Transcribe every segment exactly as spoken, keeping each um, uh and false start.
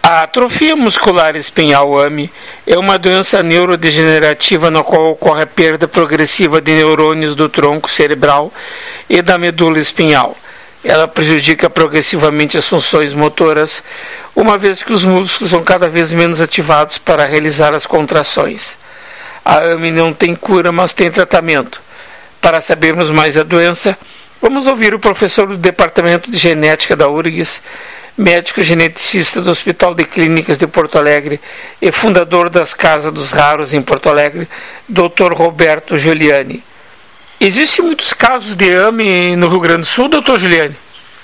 A atrofia muscular espinhal A M I é uma doença neurodegenerativa na qual ocorre a perda progressiva de neurônios do tronco cerebral e da medula espinhal. Ela prejudica progressivamente as funções motoras, uma vez que os músculos são cada vez menos ativados para realizar as contrações. A A M I não tem cura, mas tem tratamento. Para sabermos mais da doença, vamos ouvir o professor do Departamento de Genética da U R G S, médico geneticista do Hospital de Clínicas de Porto Alegre e fundador das Casas dos Raros em Porto Alegre, doutor Roberto Giuliani. Existem muitos casos de A M I no Rio Grande do Sul, doutor Giuliani?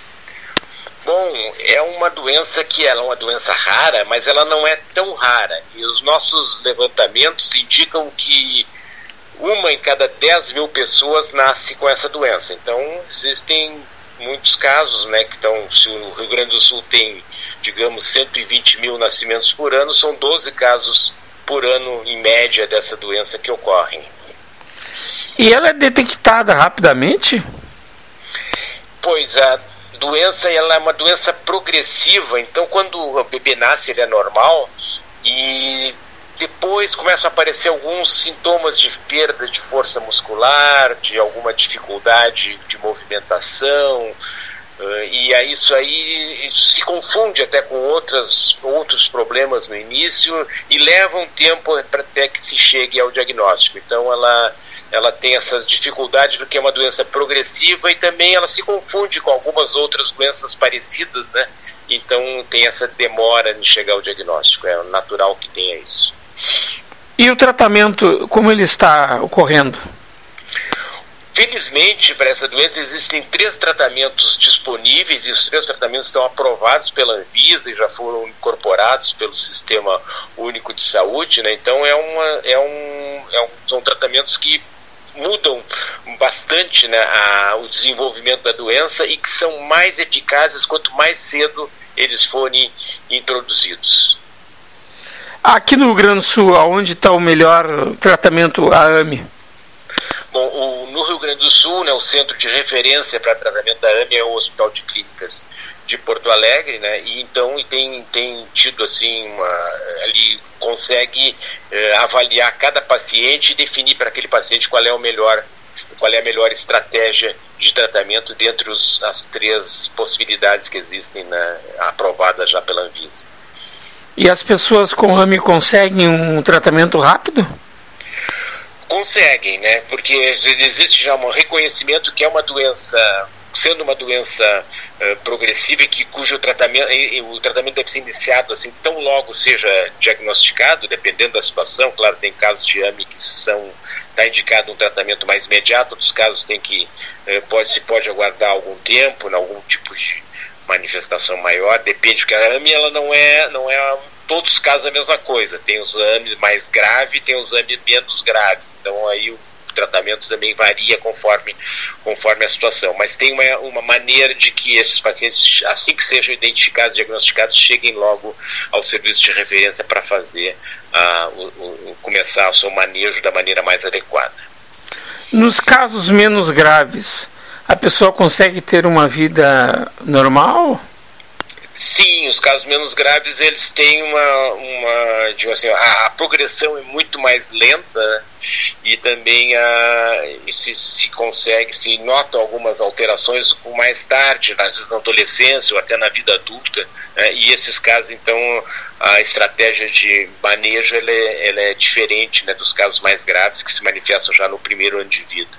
Bom, é uma doença que ela é uma doença rara, mas ela não é tão rara. E os nossos levantamentos indicam que uma em cada dez mil pessoas nasce com essa doença. Então, existem muitos casos, né, que estão, se o Rio Grande do Sul tem, digamos, cento e vinte mil nascimentos por ano, são doze casos por ano, em média, dessa doença que ocorrem. E ela é detectada rapidamente? Pois, a doença ela é uma doença progressiva, então quando o bebê nasce ele é normal e depois começam a aparecer alguns sintomas de perda de força muscular, de alguma dificuldade de movimentação, e aí isso aí se confunde até com outras, outros problemas no início e leva um tempo para até que se chegue ao diagnóstico. Então ela, ela tem essas dificuldades porque é uma doença progressiva e também ela se confunde com algumas outras doenças parecidas, né? Então tem essa demora em chegar ao diagnóstico, é natural que tenha isso. E o tratamento, como ele está ocorrendo? Felizmente, para essa doença existem três tratamentos disponíveis e os três tratamentos estão aprovados pela Anvisa e já foram incorporados pelo Sistema Único de Saúde, né? Então é uma, é um, é um, são tratamentos que mudam bastante, né, a, o desenvolvimento da doença e que são mais eficazes quanto mais cedo eles forem introduzidos. Aqui no Rio Grande do Sul, onde está o melhor tratamento A M I? Bom, o, no Rio Grande do Sul, né, o centro de referência para tratamento da A M I é o Hospital de Clínicas de Porto Alegre, né, e então e tem, tem tido assim, uma, ali consegue eh, avaliar cada paciente e definir para aquele paciente qual é o melhor, qual é a melhor estratégia de tratamento dentre os, as três possibilidades que existem, né, aprovadas já pela Anvisa. E as pessoas com A M I conseguem um tratamento rápido? Conseguem, né? Porque existe já um reconhecimento que é uma doença, sendo uma doença uh, progressiva, que, cujo tratamento, e, o tratamento deve ser iniciado assim, tão logo seja diagnosticado, dependendo da situação. Claro, tem casos de A M I que são, está indicado um tratamento mais imediato, outros casos tem que, uh, pode, se pode aguardar algum tempo, em algum tipo de manifestação maior, depende, porque a A M I ela não é, não é todos os casos a mesma coisa, tem os A M I mais graves, tem os A M I menos graves, então aí o tratamento também varia conforme, conforme a situação, mas tem uma, uma maneira de que esses pacientes, assim que sejam identificados, diagnosticados, cheguem logo ao serviço de referência para fazer, uh, o, o, começar o seu manejo da maneira mais adequada. Nos casos menos graves, a pessoa consegue ter uma vida normal? Sim, os casos menos graves, eles têm uma, uma digo assim, a, a progressão é muito mais lenta e também a, se, se consegue, se notam algumas alterações mais tarde, às vezes na adolescência ou até na vida adulta, né? E esses casos, então, a estratégia de manejo ela é, ela é diferente, né, dos casos mais graves que se manifestam já no primeiro ano de vida.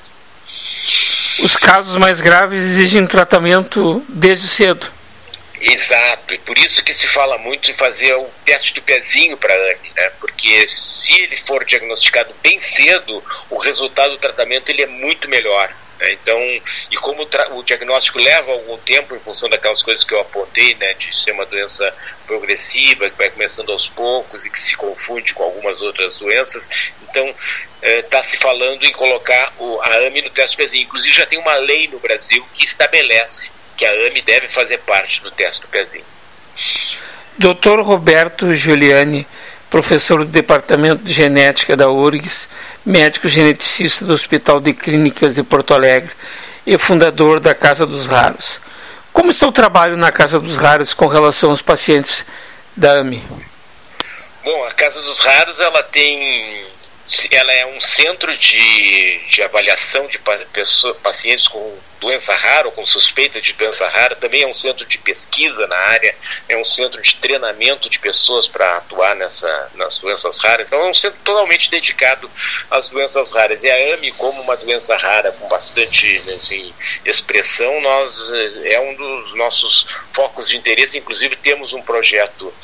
Os casos mais graves exigem tratamento desde cedo. Exato, e por isso que se fala muito em fazer o teste do pezinho para A M I, né? Porque se ele for diagnosticado bem cedo, o resultado do tratamento ele é muito melhor, né? Então, e como o, o diagnóstico leva algum tempo em função daquelas coisas que eu apontei, né, de ser uma doença progressiva, que vai começando aos poucos e que se confunde com algumas outras doenças, então está eh, se falando em colocar o, a A M I no teste do pezinho. Inclusive já tem uma lei no Brasil que estabelece que a A M I deve fazer parte do teste do pezinho. doutor Roberto Giuliani, professor do Departamento de Genética da U R G S, médico geneticista do Hospital de Clínicas de Porto Alegre e fundador da Casa dos Raros. Como está o trabalho na Casa dos Raros com relação aos pacientes da A M I? Bom, a Casa dos Raros, ela tem, ela é um centro de, de avaliação de pessoa, pacientes com doença rara ou com suspeita de doença rara, também é um centro de pesquisa na área, é um centro de treinamento de pessoas para atuar nessa, nas doenças raras, então é um centro totalmente dedicado às doenças raras. E a A M I, como uma doença rara com bastante, assim, expressão, nós, é um dos nossos focos de interesse. Inclusive temos um projeto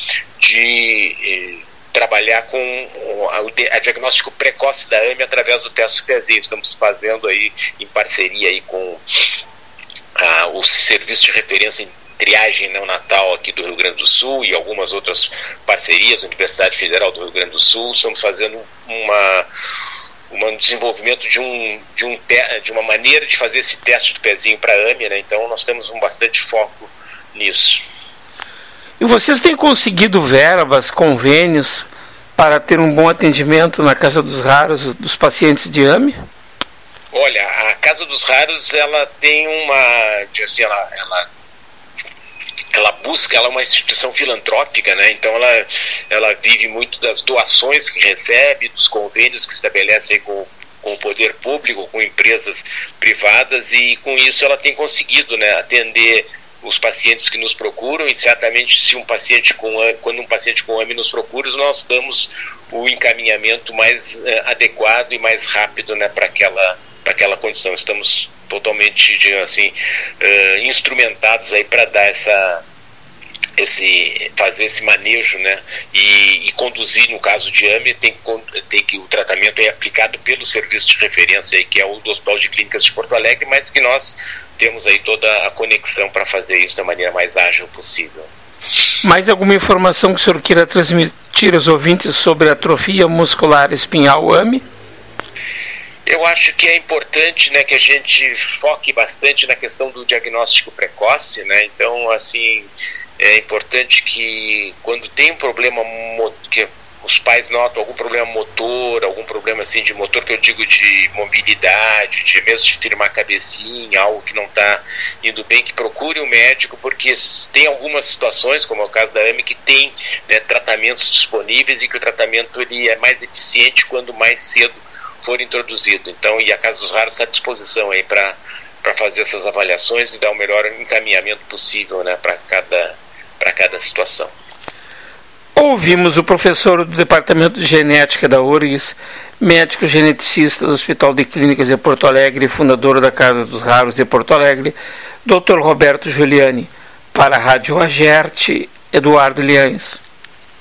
de eh, trabalhar com a, a diagnóstico precoce da A M I através do teste do pezinho. Estamos fazendo aí em parceria aí com a, o serviço de referência em triagem neonatal aqui do Rio Grande do Sul e algumas outras parcerias, Universidade Federal do Rio Grande do Sul. Estamos fazendo uma um desenvolvimento de, um, de, um, de uma maneira de fazer esse teste do pezinho para a A M I, né? Então nós temos um bastante foco nisso. E vocês têm conseguido verbas, convênios para ter um bom atendimento na Casa dos Raros dos pacientes de A M I? Olha, a Casa dos Raros, ela tem uma, assim, ela, ela, ela busca, ela é uma instituição filantrópica, né? Então ela, ela vive muito das doações que recebe, dos convênios que estabelece aí com, com o poder público, com empresas privadas, e com isso ela tem conseguido, né, atender os pacientes que nos procuram. E certamente se um paciente com quando um paciente com A M I nos procura, nós damos o encaminhamento mais uh, adequado e mais rápido, né, para aquela para aquela condição. Estamos totalmente, assim, uh, instrumentados aí para dar essa esse fazer esse manejo, né, e, e conduzir. No caso de A M I, tem, tem que o tratamento é aplicado pelo serviço de referência aí, que é o do Hospital de Clínicas de Porto Alegre, mas que nós temos aí toda a conexão para fazer isso da maneira mais ágil possível. Mais alguma informação que o senhor queira transmitir aos ouvintes sobre a atrofia muscular espinhal A M I? Eu acho que é importante, né, que a gente foque bastante na questão do diagnóstico precoce, né? Então, assim, é importante que quando tem um problema que os pais notam algum problema motor, algum problema assim de motor, que eu digo de mobilidade, de mesmo de firmar a cabecinha, algo que não está indo bem, que procure um médico, porque tem algumas situações, como é o caso da A M I, que tem, né, tratamentos disponíveis e que o tratamento ele é mais eficiente quando mais cedo for introduzido. Então, e a Casa dos Raros está à disposição aí para para fazer essas avaliações e dar o melhor encaminhamento possível, né, para cada, para cada situação. Ouvimos o professor do Departamento de Genética da U R G S, médico geneticista do Hospital de Clínicas de Porto Alegre e fundador da Casa dos Raros de Porto Alegre, doutor Roberto Giuliani. Para a Rádio Agerte, Eduardo Liães.